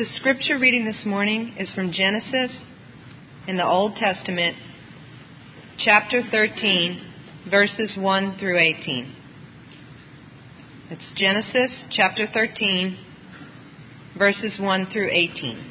The scripture reading this morning is from Genesis in the Old Testament, chapter 13, verses 1 through 18. It's Genesis chapter 13, verses 1 through 18.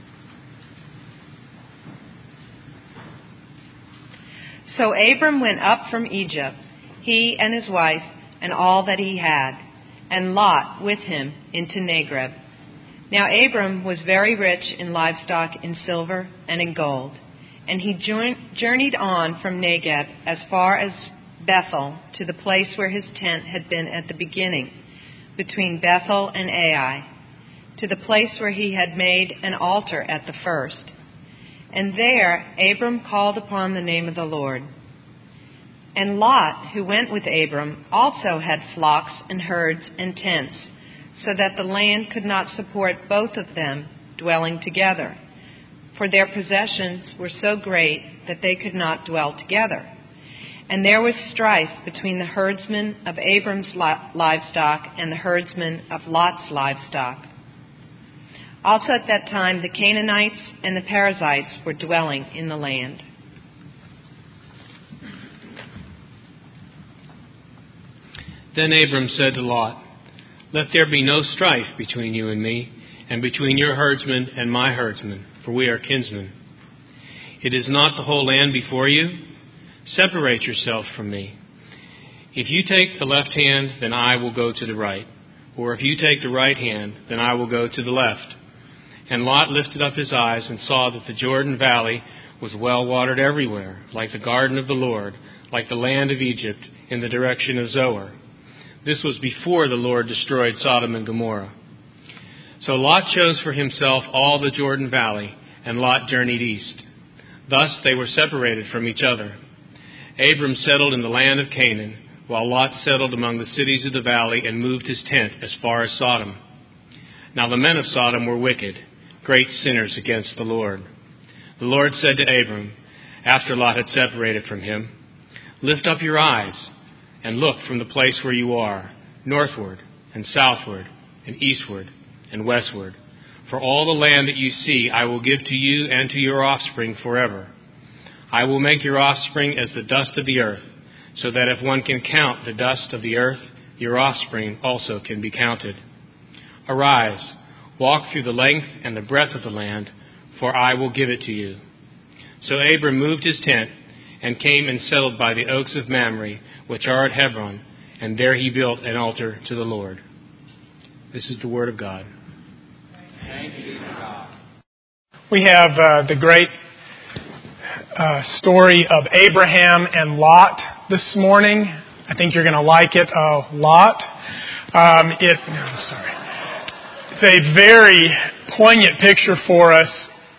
So Abram went up from Egypt, he and his wife and all that he had, and Lot with him into Negev. Now Abram was very rich in livestock, in silver, and in gold. And he journeyed on from Negev as far as Bethel, to the place where his tent had been at the beginning, between Bethel and Ai, to the place where he had made an altar at the first. And there Abram called upon the name of the Lord. And Lot, who went with Abram, also had flocks and herds and tents, so that the land could not support both of them dwelling together. For their possessions were so great that they could not dwell together. And there was strife between the herdsmen of Abram's livestock and the herdsmen of Lot's livestock. Also at that time the Canaanites and the Perizzites were dwelling in the land. Then Abram said to Lot, "Let there be no strife between you and me, and between your herdsmen and my herdsmen, for we are kinsmen. It is not the whole land before you? Separate yourself from me. If you take the left hand, then I will go to the right. Or if you take the right hand, then I will go to the left." And Lot lifted up his eyes and saw that the Jordan Valley was well watered everywhere, like the garden of the Lord, like the land of Egypt in the direction of Zoar. This was before the Lord destroyed Sodom and Gomorrah. So Lot chose for himself all the Jordan Valley, and Lot journeyed east. Thus they were separated from each other. Abram settled in the land of Canaan, while Lot settled among the cities of the valley and moved his tent as far as Sodom. Now the men of Sodom were wicked, great sinners against the Lord. The Lord said to Abram, after Lot had separated from him, "Lift up your eyes and look from the place where you are, northward and southward and eastward and westward. For all the land that you see I will give to you and to your offspring forever. I will make your offspring as the dust of the earth, so that if one can count the dust of the earth, your offspring also can be counted. Arise, walk through the length and the breadth of the land, for I will give it to you." So Abram moved his tent and came and settled by the oaks of Mamre, which are at Hebron, and there he built an altar to the Lord. This is the word of God. Thank you, God. We have the great story of Abraham and Lot this morning. I think you're going to like it a lot. It's a very poignant picture for us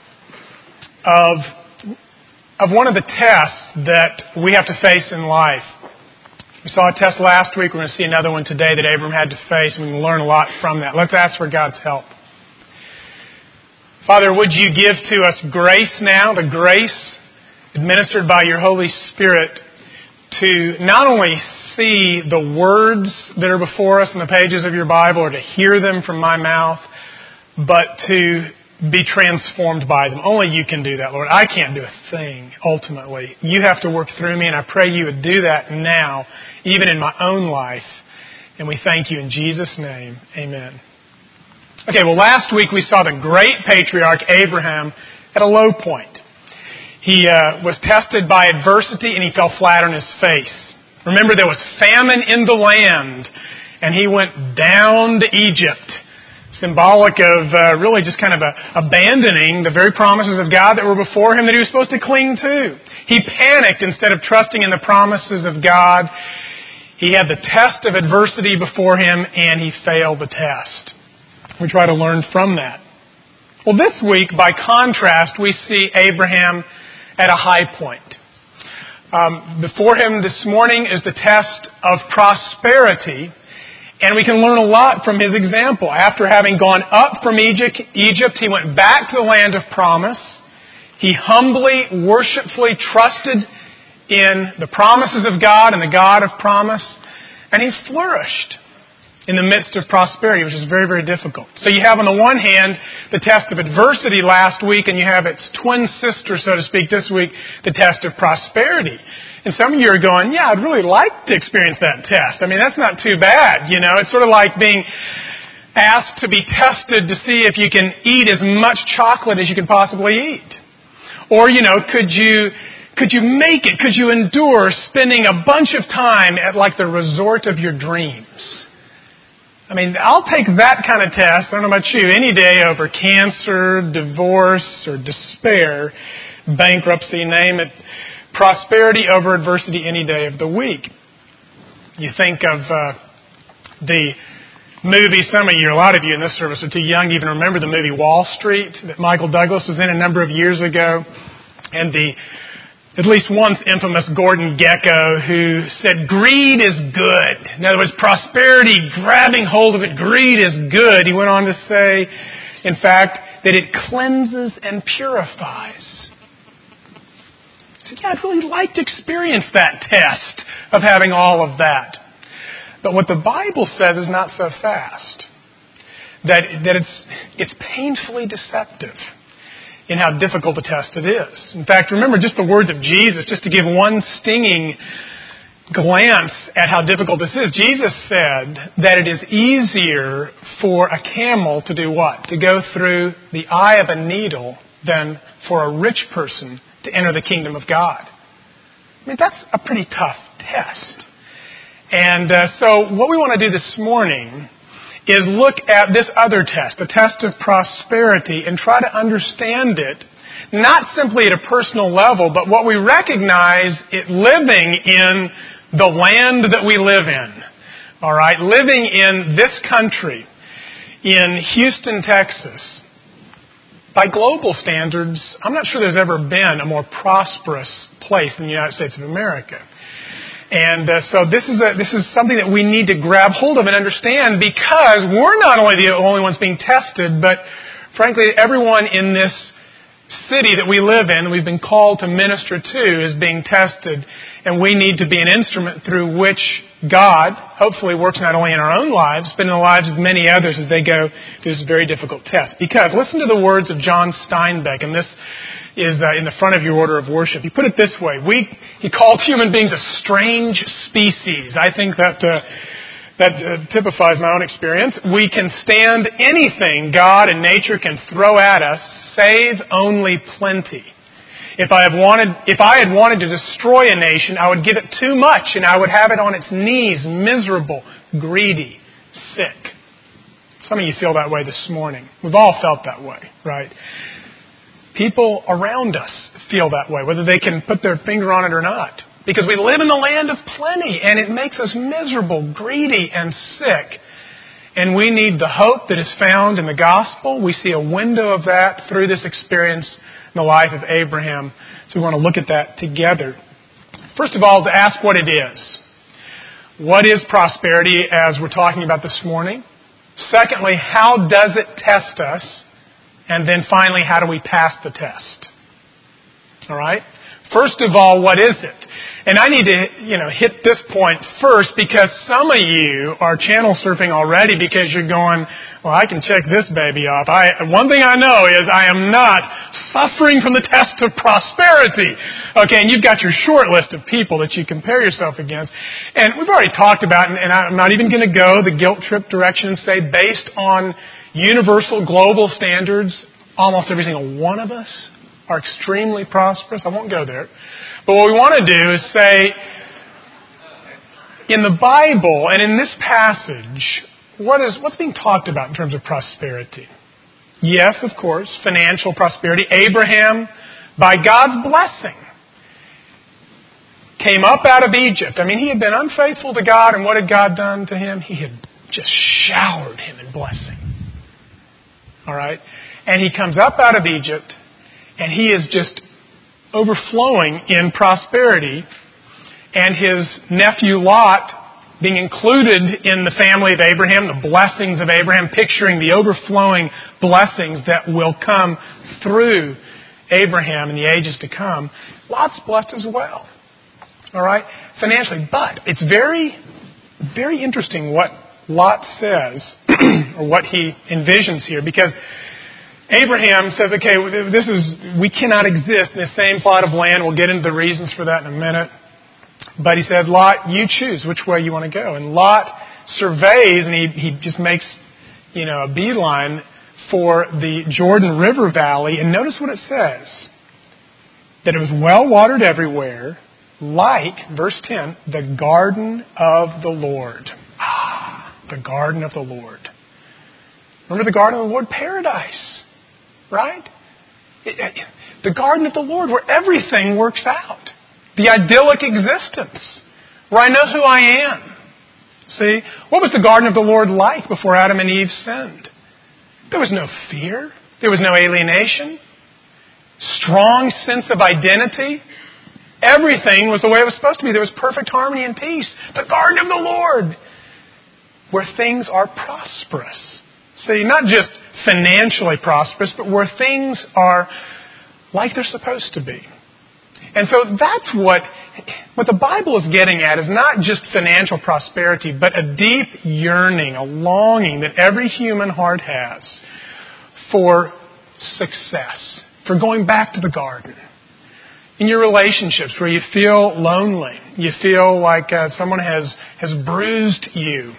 of one of the tests that we have to face in life. We saw a test last week. We're going to see another one today that Abram had to face, and we can learn a lot from that. Let's ask for God's help. Father, would you give to us grace now, the grace administered by your Holy Spirit, to not only see the words that are before us in the pages of your Bible or to hear them from my mouth, but to be transformed by them. Only you can do that, Lord. I can't do a thing, ultimately. You have to work through me, and I pray you would do that now, even in my own life. And we thank you in Jesus' name. Amen. Okay, well, last week we saw the great patriarch Abraham at a low point. He was tested by adversity, and he fell flat on his face. Remember, there was famine in the land, and he went down to Egypt. Symbolic of really just kind of abandoning the very promises of God that were before him that he was supposed to cling to. He panicked instead of trusting in the promises of God. He had the test of adversity before him, and he failed the test. We try to learn from that. Well, this week, by contrast, we see Abraham at a high point. Before him this morning is the test of prosperity. And we can learn a lot from his example. After having gone up from Egypt, he went back to the land of promise. He humbly, worshipfully trusted in the promises of God and the God of promise. And he flourished. in the midst of prosperity, which is very, very difficult. So you have on the one hand the test of adversity last week, and you have its twin sister, so to speak, this week, the test of prosperity. And some of you are going, yeah, I'd really like to experience that test. I mean, that's not too bad, you know. It's sort of like being asked to be tested to see if you can eat as much chocolate as you can possibly eat. Or, you know, could you make it? Could you endure spending a bunch of time at like the resort of your dreams? I mean, I'll take that kind of test, I don't know about you, any day over cancer, divorce, or despair, bankruptcy, name it. Prosperity over adversity any day of the week. You think of the movie, some of you, a lot of you in this service are too young to even remember the movie Wall Street that Michael Douglas was in a number of years ago. And at least once infamous Gordon Gekko, who said, greed is good. In other words, prosperity, grabbing hold of it, greed is good. He went on to say, in fact, that it cleanses and purifies. He said, yeah, I'd really like to experience that test of having all of that. But what the Bible says is not so fast. That it's painfully deceptive in how difficult a test it is. In fact, remember just the words of Jesus, just to give one stinging glance at how difficult this is. Jesus said that it is easier for a camel to do what? To go through the eye of a needle than for a rich person to enter the kingdom of God. I mean, that's a pretty tough test. And so what we want to do this morning is look at this other test, the test of prosperity, and try to understand it, not simply at a personal level, but what we recognize it living in the land that we live in. All right, living in this country, in Houston, Texas. By global standards, I'm not sure there's ever been a more prosperous place than the United States of America. And so this is something that we need to grab hold of and understand, because we're not only the only ones being tested, but frankly, everyone in this city that we live in, that we've been called to minister to, is being tested. And we need to be an instrument through which God hopefully works not only in our own lives, but in the lives of many others as they go through this very difficult test. Because listen to the words of John Steinbeck, and this is in the front of your order of worship. He put it this way: he called human beings a strange species. I think that typifies my own experience. We can stand anything God and nature can throw at us, save only plenty. If I had wanted to destroy a nation, I would give it too much, and I would have it on its knees, miserable, greedy, sick. Some of you feel that way this morning. We've all felt that way, right? People around us feel that way, whether they can put their finger on it or not. Because we live in the land of plenty, and it makes us miserable, greedy, and sick. And we need the hope that is found in the gospel. We see a window of that through this experience in the life of Abraham. So we want to look at that together. First of all, to ask what it is. What is prosperity, as we're talking about this morning? Secondly, how does it test us? And then finally, how do we pass the test? All right? First of all, what is it? And I need to, hit this point first, because some of you are channel surfing already because you're going, well, I can check this baby off. One thing I know is I am not suffering from the test of prosperity. Okay, and you've got your short list of people that you compare yourself against. And we've already talked about, and I'm not even going to go the guilt trip direction and say, based on universal global standards, almost every single one of us are extremely prosperous. I won't go there. But what we want to do is say, in the Bible and in this passage, what's being talked about in terms of prosperity? Yes, of course, financial prosperity. Abraham, by God's blessing, came up out of Egypt. I mean, he had been unfaithful to God, and what had God done to him? He had just showered him in blessing. All right? And he comes up out of Egypt, and he is just overflowing in prosperity. And his nephew Lot, being included in the family of Abraham, the blessings of Abraham, picturing the overflowing blessings that will come through Abraham in the ages to come, Lot's blessed as well. All right? Financially. But it's very, very interesting what Lot says, or what he envisions here, because Abraham says, okay, we cannot exist in the same plot of land. We'll get into the reasons for that in a minute. But he said, Lot, you choose which way you want to go. And Lot surveys, and he just makes, a beeline for the Jordan River Valley. And notice what it says. That it was well watered everywhere, like, verse 10, the garden of the Lord. The garden of the Lord. Remember the garden of the Lord? Paradise. Right? The garden of the Lord, where everything works out. The idyllic existence, where I know who I am. See? What was the garden of the Lord like before Adam and Eve sinned? There was no fear. There was no alienation. Strong sense of identity. Everything was the way it was supposed to be. There was perfect harmony and peace. The garden of the Lord, where things are prosperous. See, not just financially prosperous, but where things are like they're supposed to be. And so that's what the Bible is getting at, is not just financial prosperity, but a deep yearning, a longing that every human heart has for success, for going back to the garden. In your relationships where you feel lonely, you feel like someone has bruised you.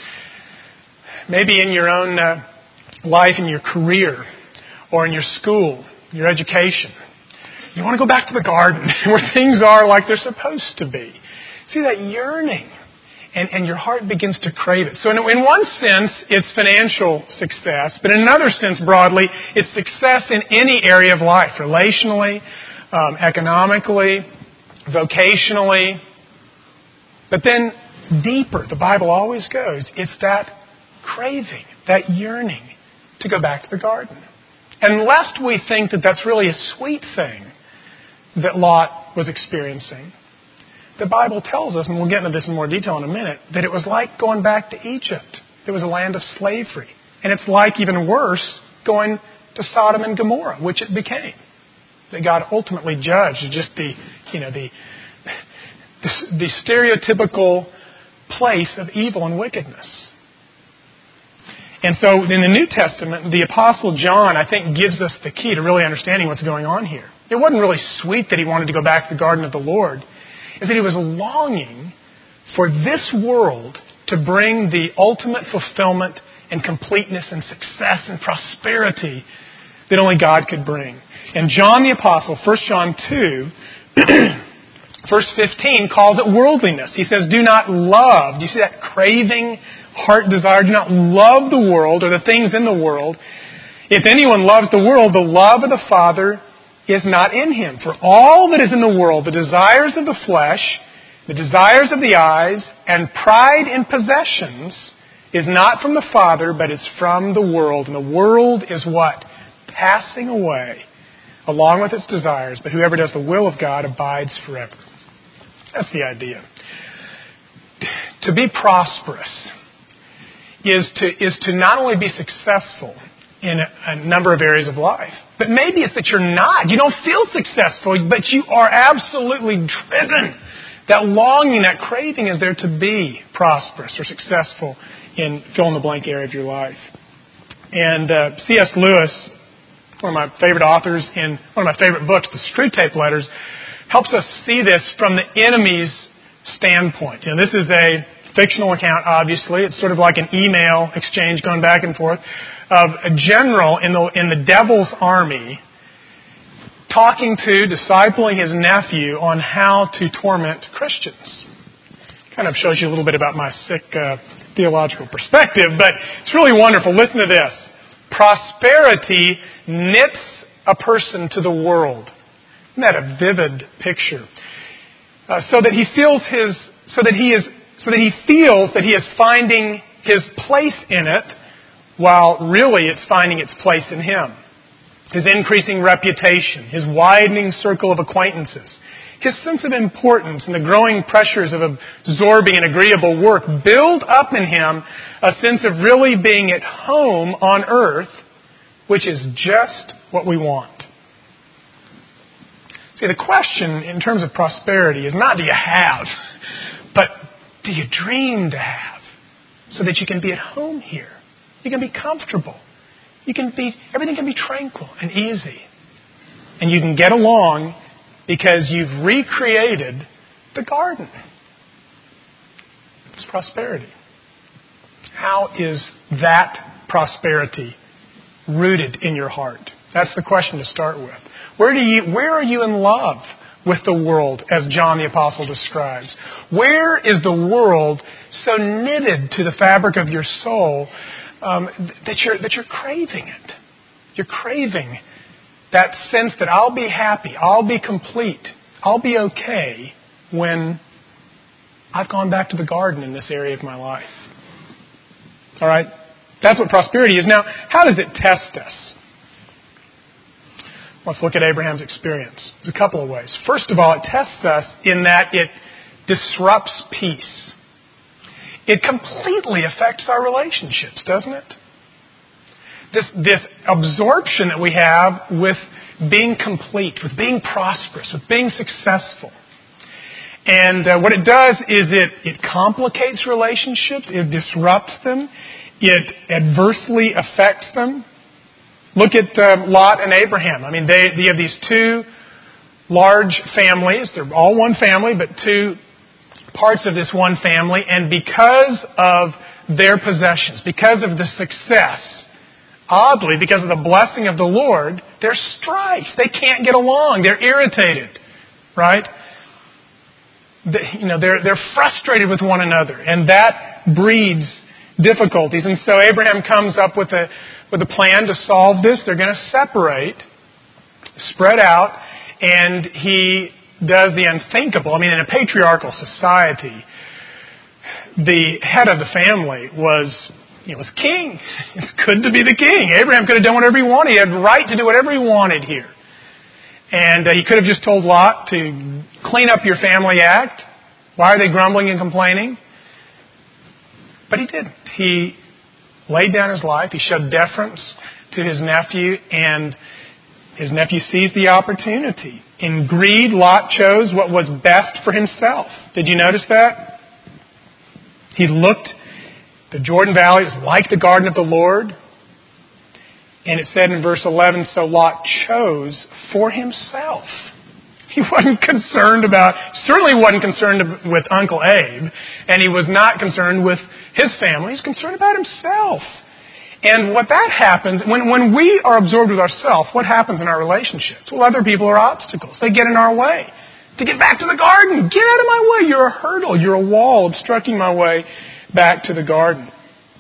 Maybe in your own life, in your career, or in your school, your education. You want to go back to the garden where things are like they're supposed to be. See that yearning, and your heart begins to crave it. So in one sense, it's financial success, but in another sense, broadly, it's success in any area of life, relationally, economically, vocationally. But then deeper, the Bible always goes, it's that craving, that yearning to go back to the garden. And lest we think that that's really a sweet thing that Lot was experiencing, the Bible tells us, and we'll get into this in more detail in a minute, that it was like going back to Egypt. It was a land of slavery. And it's like, even worse, going to Sodom and Gomorrah, which it became. That God ultimately judged just the stereotypical place of evil and wickedness. And so in the New Testament, the Apostle John, I think, gives us the key to really understanding what's going on here. It wasn't really sweet that he wanted to go back to the garden of the Lord. It's that he was longing for this world to bring the ultimate fulfillment and completeness and success and prosperity that only God could bring. And John the Apostle, 1 John 2, verse 15, calls it worldliness. He says, do not love. Do you see that craving, heart desire? Do not love the world or the things in the world. If anyone loves the world, the love of the Father is not in him. For all that is in the world, the desires of the flesh, the desires of the eyes, and pride in possessions, is not from the Father, but is from the world. And the world is what? Passing away, along with its desires. But whoever does the will of God abides forever. That's the idea. To be prosperous is to not only be successful in a number of areas of life, but maybe it's that you're not. You don't feel successful, but you are absolutely driven. That longing, that craving is there to be prosperous or successful in fill-in-the-blank area of your life. And C.S. Lewis, one of my favorite authors in one of my favorite books, The Screwtape Letters, helps us see this from the enemy's standpoint. This is a fictional account, obviously. It's sort of like an email exchange going back and forth of a general in the devil's army talking to, discipling his nephew on how to torment Christians. Kind of shows you a little bit about my sick theological perspective, but it's really wonderful. Listen to this. Prosperity knits a person to the world. Isn't that a vivid picture? So that he feels that he is finding his place in it, while really it's finding its place in him. His increasing reputation, his widening circle of acquaintances, his sense of importance and the growing pressures of absorbing an agreeable work build up in him a sense of really being at home on earth, which is just what we want. See, the question in terms of prosperity is not do you have, but do you dream to have? so that you can be at home here. You can be comfortable. Everything can be tranquil and easy. And you can get along because you've recreated the garden. It's prosperity. How is that prosperity rooted in your heart? That's the question to start with. Where are you in love with the world, as John the Apostle describes? Where is the world so knitted to the fabric of your soul that you're craving it? You're craving that sense that I'll be happy, I'll be complete, I'll be okay when I've gone back to the garden in this area of my life. All right? That's what prosperity is. Now, how does it test us? Let's look at Abraham's experience. There's a couple of ways. First of all, it tests us in that it disrupts peace. It completely affects our relationships, doesn't it? This absorption that we have with being complete, with being prosperous, with being successful. And what it does is it complicates relationships, it disrupts them, it adversely affects them. Look at Lot and Abraham. I mean, they have these two large families. They're all one family, but two parts of this one family. And because of their possessions, because of the success, oddly, because of the blessing of the Lord, there's strife. They can't get along. They're irritated, right? They're frustrated with one another, and that breeds difficulties. And so Abraham comes up with a plan to solve this. They're going to separate, spread out, and he does the unthinkable. I mean, in a patriarchal society, the head of the family was king. It's good to be the king. Abraham could have done whatever he wanted. He had the right to do whatever he wanted here. And he could have just told Lot to clean up your family act. Why are they grumbling and complaining? But he didn't. He laid down his life. He showed deference to his nephew, and his nephew seized the opportunity. In greed, Lot chose what was best for himself. Did you notice that? He looked, the Jordan Valley was like the garden of the Lord. And it said in verse 11, so Lot chose for himself. He certainly wasn't concerned with Uncle Abe, and he was not concerned with his family. He's concerned about himself. And what that happens, when we are absorbed with ourselves, what happens in our relationships? Well, other people are obstacles. They get in our way. To get back to the garden, get out of my way. You're a hurdle. You're a wall obstructing my way back to the garden.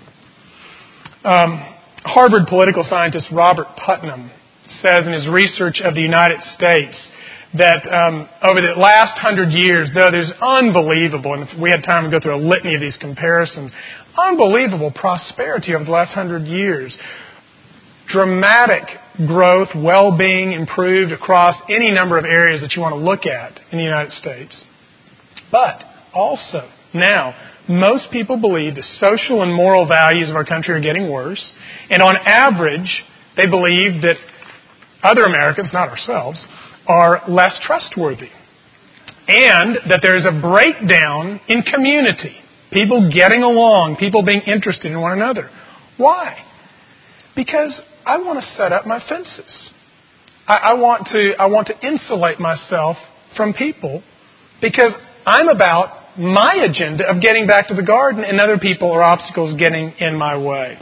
Harvard political scientist Robert Putnam says in his research of the United States that over the last 100 years, though there's unbelievable, and if we had time to go through a litany of these comparisons, unbelievable prosperity over the last 100 years. Dramatic growth, well-being improved across any number of areas that you want to look at in the United States. But also, now, most people believe the social and moral values of our country are getting worse. And on average, they believe that other Americans, not ourselves, are less trustworthy. And that there is a breakdown in community. People getting along, people being interested in one another. Why? Because I want to set up my fences. I want to insulate myself from people because I'm about my agenda of getting back to the garden, and other people or obstacles getting in my way.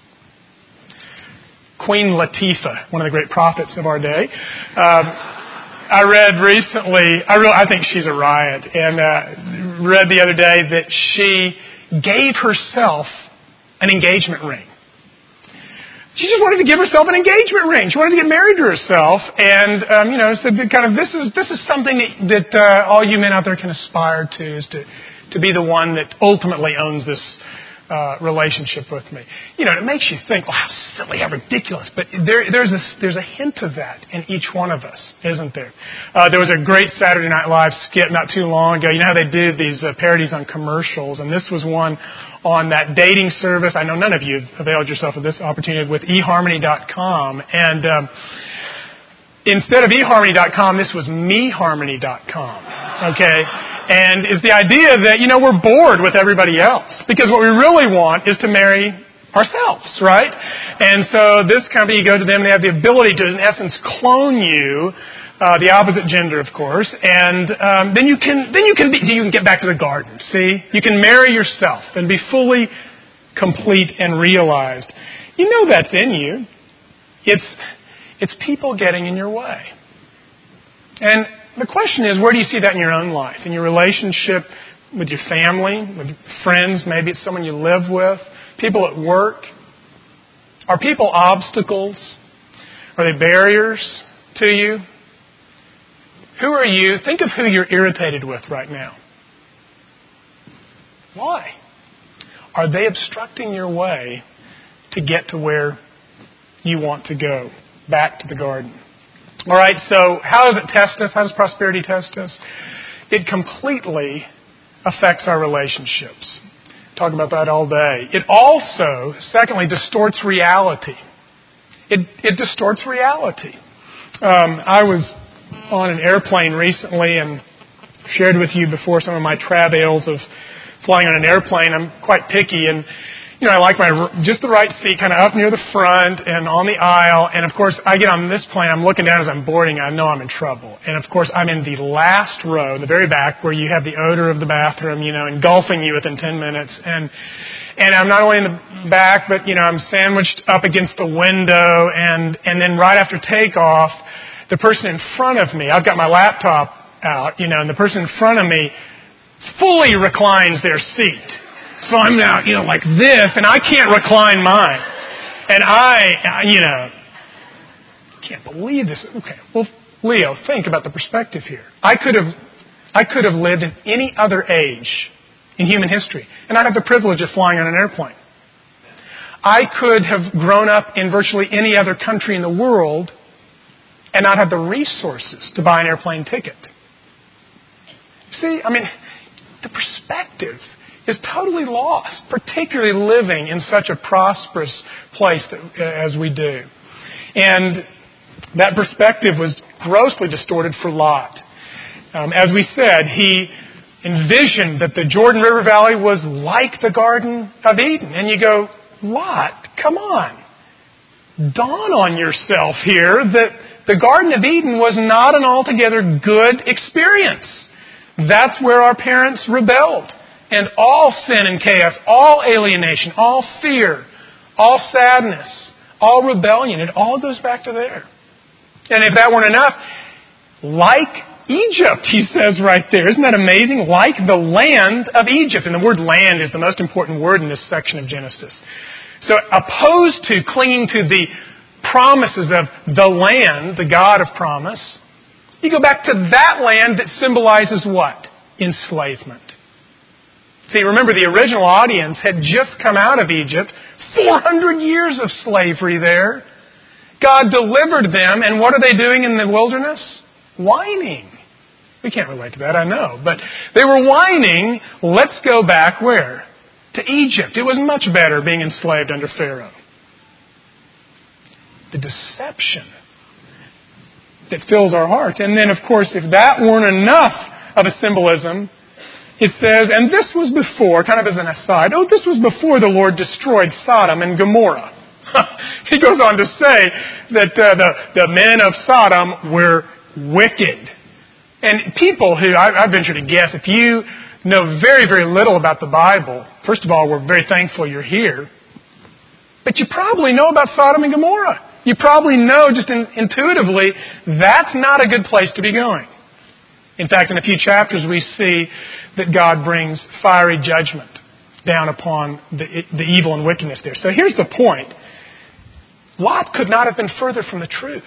Queen Latifah, one of the great prophets of our day, I read recently, I think she's a riot, and read the other day that she gave herself an engagement ring. She just wanted to give herself an engagement ring. She wanted to get married to herself, and said that kind of this is something that all you men out there can aspire to, is to be the one that ultimately owns this relationship with me. It makes you think, how silly, how ridiculous. But there's a hint of that in each one of us, isn't there? There was a great Saturday Night Live skit not too long ago. You know how they do these parodies on commercials, and this was one on that dating service. I know none of you have availed yourself of this opportunity with eHarmony.com. And instead of eHarmony.com, this was meharmony.com. Okay? And it's the idea that, we're bored with everybody else. Because what we really want is to marry ourselves, right? And so this company, you go to them, and they have the ability to, in essence, clone you, the opposite gender, of course, and then you can get back to the garden. See, you can marry yourself and be fully complete and realized. You know that's in you. It's people getting in your way. And the question is, where do you see that in your own life, in your relationship with your family, with friends? Maybe it's someone you live with, people at work. Are people obstacles? Are they barriers to you? Who are you? Think of who you're irritated with right now. Why? Are they obstructing your way to get to where you want to go, back to the garden? All right, so how does it test us? How does prosperity test us? It completely affects our relationships. Talk about that all day. It also, secondly, distorts reality. It distorts reality. I was on an airplane recently and shared with you before some of my travails of flying on an airplane. I'm quite picky, and I like just the right seat, kind of up near the front and on the aisle. And of course, I get on this plane, I'm looking down as I'm boarding, I know I'm in trouble. And of course, I'm in the last row, in the very back, where you have the odor of the bathroom, engulfing you within 10 minutes. And I'm not only in the back, but I'm sandwiched up against the window. And then right after takeoff, the person in front of me, I've got my laptop out, and the person in front of me fully reclines their seat. So I'm now, like this, and I can't recline mine. And I can't believe this. Okay, well, Leo, think about the perspective here. I could have lived in any other age in human history, and I'd have the privilege of flying on an airplane. I could have grown up in virtually any other country in the world and not have the resources to buy an airplane ticket. See, the perspective is totally lost, particularly living in such a prosperous place as we do. And that perspective was grossly distorted for Lot. As we said, he envisioned that the Jordan River Valley was like the Garden of Eden. And you go, Lot, come on. Dawn on yourself here that the Garden of Eden was not an altogether good experience. That's where our parents rebelled. And all sin and chaos, all alienation, all fear, all sadness, all rebellion, it all goes back to there. And if that weren't enough, like Egypt, he says right there. Isn't that amazing? Like the land of Egypt. And the word land is the most important word in this section of Genesis. So opposed to clinging to the promises of the land, the God of promise, you go back to that land that symbolizes what? Enslavement. See, remember the original audience had just come out of Egypt, 400 years of slavery there. God delivered them, and what are they doing in the wilderness? Whining. We can't relate to that, I know. But they were whining, let's go back where? To Egypt. It was much better being enslaved under Pharaoh. The deception that fills our hearts. And then, of course, if that weren't enough of a symbolism, it says, and this was before, kind of as an aside, this was before the Lord destroyed Sodom and Gomorrah. He goes on to say that the men of Sodom were wicked. And people who, I venture to guess, if you know very, very little about the Bible, first of all, we're very thankful you're here, but you probably know about Sodom and Gomorrah. You probably know just intuitively that's not a good place to be going. In fact, in a few chapters we see that God brings fiery judgment down upon the evil and wickedness there. So here's the point. Lot could not have been further from the truth.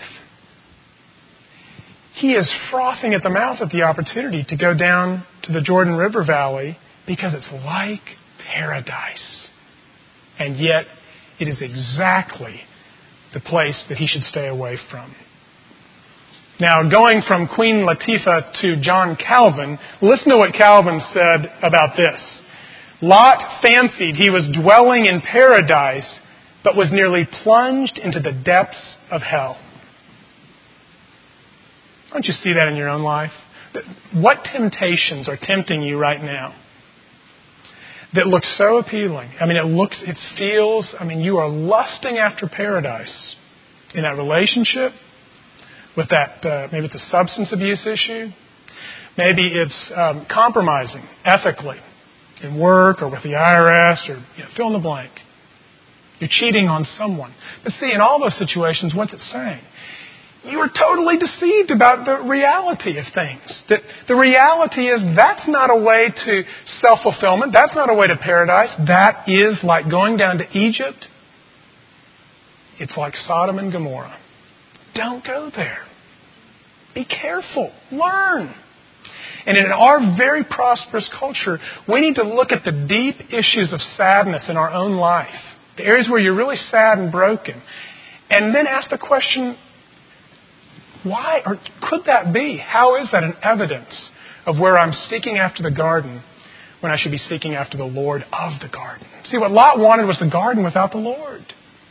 He is frothing at the mouth at the opportunity to go down to the Jordan River Valley because it's like paradise. And yet, it is exactly the place that he should stay away from. Now, going from Queen Latifah to John Calvin, listen to what Calvin said about this. Lot fancied he was dwelling in paradise, but was nearly plunged into the depths of hell. Don't you see that in your own life? What temptations are tempting you right now that look so appealing? I mean, it feels, you are lusting after paradise in that relationship, with that, maybe it's a substance abuse issue. Maybe it's compromising ethically in work or with the IRS or fill in the blank. You're cheating on someone. But see, in all those situations, what's it saying? You are totally deceived about the reality of things. That the reality is that's not a way to self-fulfillment. That's not a way to paradise. That is like going down to Egypt. It's like Sodom and Gomorrah. Don't go there. Be careful. Learn. And in our very prosperous culture, we need to look at the deep issues of sadness in our own life. The areas where you're really sad and broken. And then ask the question, why, or could that be? How is that an evidence of where I'm seeking after the garden when I should be seeking after the Lord of the garden? See, what Lot wanted was the garden without the Lord.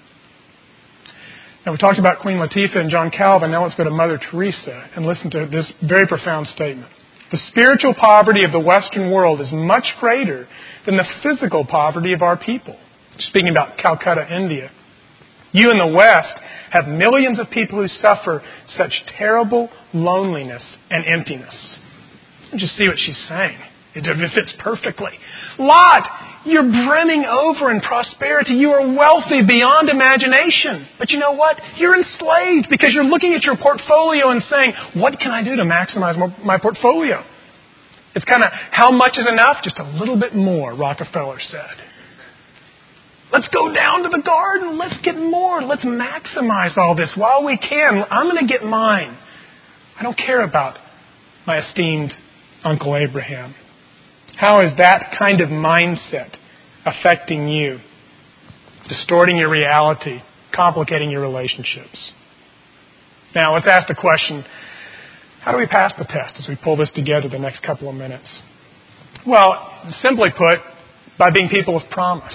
Now, we talked about Queen Latifah and John Calvin. Now let's go to Mother Teresa and listen to this very profound statement. The spiritual poverty of the Western world is much greater than the physical poverty of our people. Speaking about Calcutta, India. You in the West have millions of people who suffer such terrible loneliness and emptiness. Just see what she's saying. It fits perfectly. Lot, you're brimming over in prosperity. You are wealthy beyond imagination. But you know what? You're enslaved because you're looking at your portfolio and saying, what can I do to maximize my portfolio? It's kind of, how much is enough? Just a little bit more, Rockefeller said. Let's go down to the garden. Let's get more. Let's maximize all this while we can. I'm going to get mine. I don't care about my esteemed Uncle Abraham. How is that kind of mindset affecting you? Distorting your reality, complicating your relationships. Now, let's ask the question, how do we pass the test as we pull this together the next couple of minutes? Well, simply put, by being people of promise.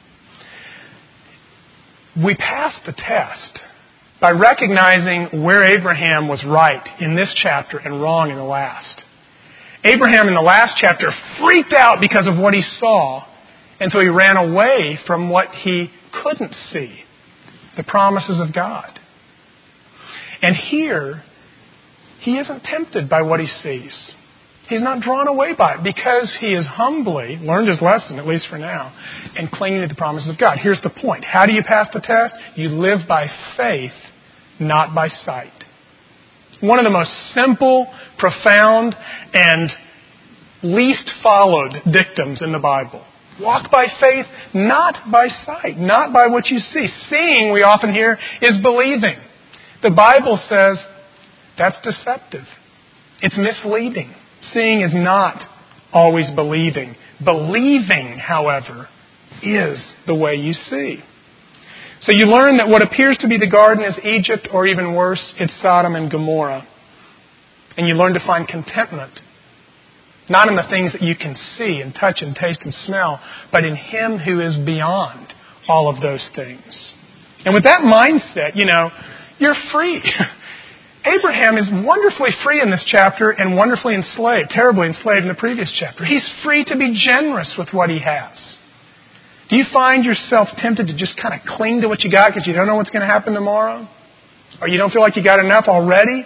We pass the test by recognizing where Abraham was right in this chapter and wrong in the last. Abraham in the last chapter freaked out because of what he saw, and so he ran away from what he couldn't see, the promises of God. And here, he isn't tempted by what he sees. He's not drawn away by it because he has humbly learned his lesson, at least for now, and clinging to the promises of God. Here's the point. How do you pass the test? You live by faith, not by sight. One of the most simple, profound, and least followed dictums in the Bible. Walk by faith, not by sight, not by what you see. Seeing, we often hear, is believing. The Bible says that's deceptive. It's misleading. Seeing is not always believing. Believing, however, is the way you see. So you learn that what appears to be the garden is Egypt, or even worse, it's Sodom and Gomorrah. And you learn to find contentment, not in the things that you can see and touch and taste and smell, but in Him who is beyond all of those things. And with that mindset, you're free. Abraham is wonderfully free in this chapter and wonderfully enslaved, terribly enslaved in the previous chapter. He's free to be generous with what he has. Do you find yourself tempted to just kind of cling to what you got because you don't know what's going to happen tomorrow? Or you don't feel like you got enough already?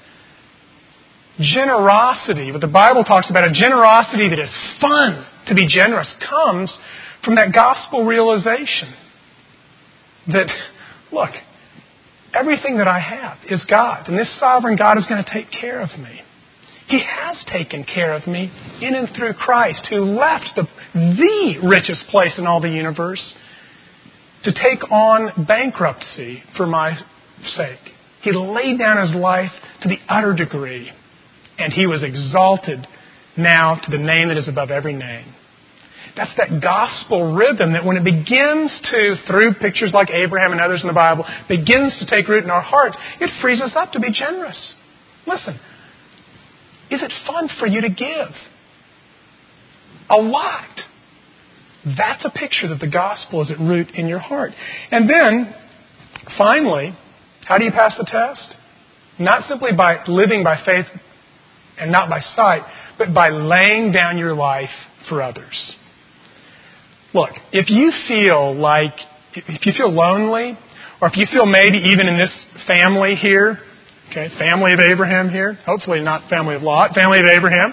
Generosity, what the Bible talks about, a generosity that is fun to be generous, comes from that gospel realization that, look, everything that I have is God, and this sovereign God is going to take care of me. He has taken care of me in and through Christ, who left the richest place in all the universe to take on bankruptcy for my sake. He laid down His life to the utter degree, and He was exalted now to the name that is above every name. That's that gospel rhythm that when it begins to, through pictures like Abraham and others in the Bible, begins to take root in our hearts, it frees us up to be generous. Listen, is it fun for you to give? A lot. That's a picture that the gospel is at root in your heart. And then, finally, how do you pass the test? Not simply by living by faith, and not by sight, but by laying down your life for others. Look, if you feel lonely, or if you feel maybe even in this family here, okay, family of Abraham here, hopefully not family of Lot, family of Abraham,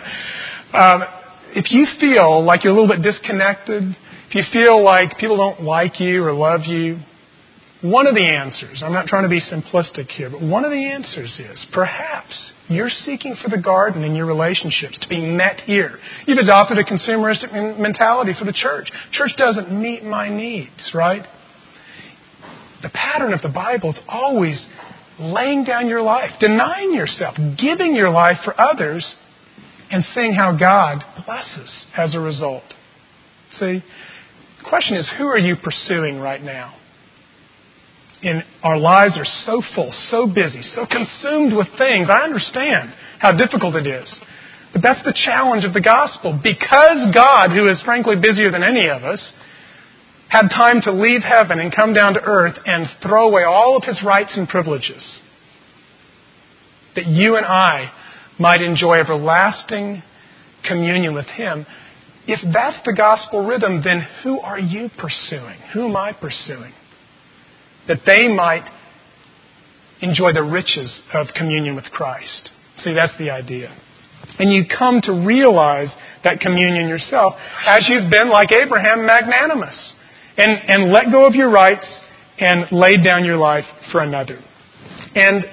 if you feel like you're a little bit disconnected, if you feel like people don't like you or love you, one of the answers, I'm not trying to be simplistic here, but one of the answers is perhaps you're seeking for the garden in your relationships to be met here. You've adopted a consumeristic mentality for the church. Church doesn't meet my needs, right? The pattern of the Bible is always laying down your life, denying yourself, giving your life for others, and seeing how God blesses as a result. See, the question is, who are you pursuing right now? Our lives are so full, so busy, so consumed with things. I understand how difficult it is. But that's the challenge of the gospel. Because God, who is frankly busier than any of us, had time to leave heaven and come down to earth and throw away all of His rights and privileges, that you and I might enjoy everlasting communion with Him. If that's the gospel rhythm, then who are you pursuing? Who am I pursuing? That they might enjoy the riches of communion with Christ. See, that's the idea. And you come to realize that communion yourself as you've been, like Abraham, magnanimous. And let go of your rights and lay down your life for another. And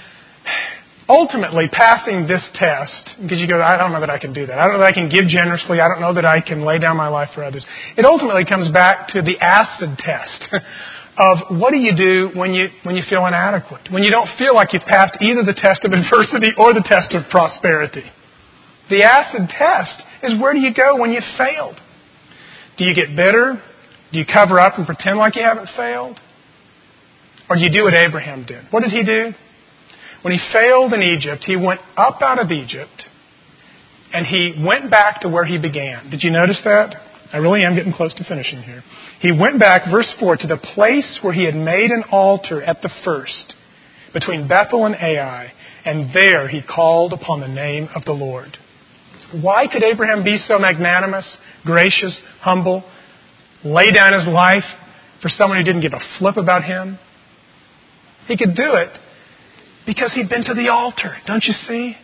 ultimately, passing this test, because you go, I don't know that I can do that. I don't know that I can give generously. I don't know that I can lay down my life for others. It ultimately comes back to the acid test of what do you do when you feel inadequate, when you don't feel like you've passed either the test of adversity or the test of prosperity. The acid test is, where do you go when you've failed? Do you get bitter? Do you cover up and pretend like you haven't failed? Or do you do what Abraham did? What did he do? When he failed in Egypt, he went up out of Egypt and he went back to where he began. Did you notice that? I really am getting close to finishing here. He went back, verse 4, to the place where he had made an altar at the first, between Bethel and Ai, and there he called upon the name of the Lord. Why could Abraham be so magnanimous, gracious, humble, lay down his life for someone who didn't give a flip about him? He could do it because he'd been to the altar, don't you see?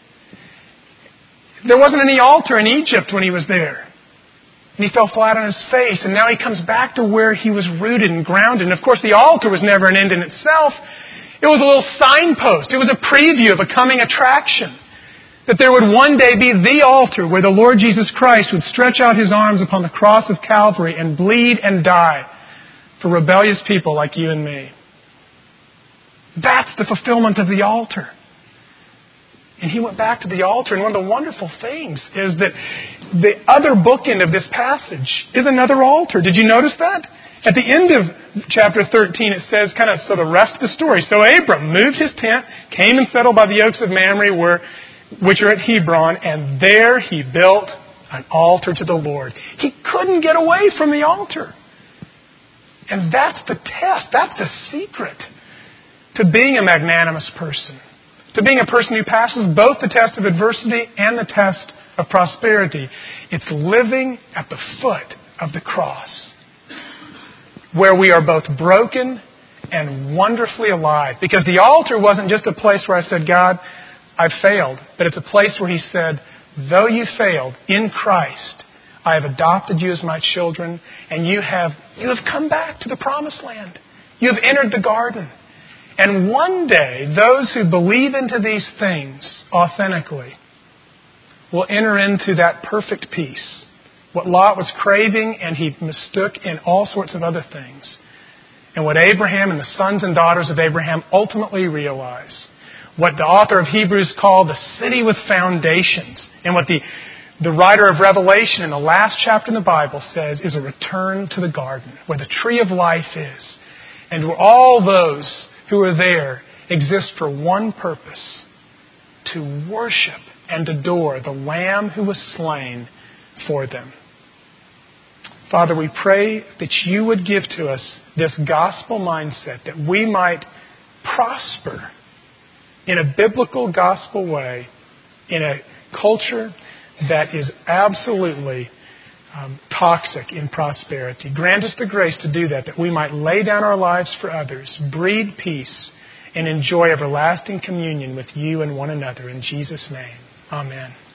There wasn't any altar in Egypt when he was there. And he fell flat on his face, and now he comes back to where he was rooted and grounded. And of course, the altar was never an end in itself. It was a little signpost. It was a preview of a coming attraction. That there would one day be the altar where the Lord Jesus Christ would stretch out His arms upon the cross of Calvary and bleed and die for rebellious people like you and me. That's the fulfillment of the altar. And he went back to the altar, and one of the wonderful things is that the other bookend of this passage is another altar. Did you notice that? At the end of chapter 13, it says so the rest of the story. So Abram moved his tent, came and settled by the oaks of Mamre, which are at Hebron, and there he built an altar to the Lord. He couldn't get away from the altar. And that's the test. That's the secret to being a magnanimous person. To being a person who passes both the test of adversity and the test of prosperity. It's living at the foot of the cross, where we are both broken and wonderfully alive. Because the altar wasn't just a place where I said, God, I've failed. But it's a place where He said, though you failed, in Christ, I have adopted you as my children, and you have come back to the promised land. You have entered the garden. And one day, those who believe into these things authentically will enter into that perfect peace. What Lot was craving and he mistook in all sorts of other things. And what Abraham and the sons and daughters of Abraham ultimately realize. What the author of Hebrews called the city with foundations. And what the writer of Revelation in the last chapter in the Bible says is a return to the garden, where the tree of life is. And where all those who are there exist for one purpose, to worship and adore the Lamb who was slain for them. Father, we pray that you would give to us this gospel mindset, that we might prosper in a biblical gospel way, in a culture that is absolutely toxic in prosperity. Grant us the grace to do that we might lay down our lives for others, breed peace, and enjoy everlasting communion with you and one another. In Jesus' name, amen.